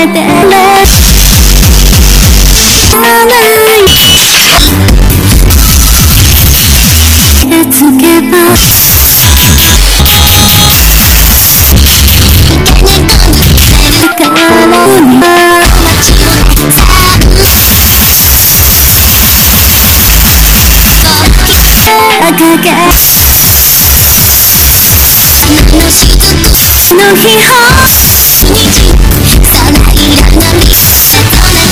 れてね気がつけばの日ほさらいらない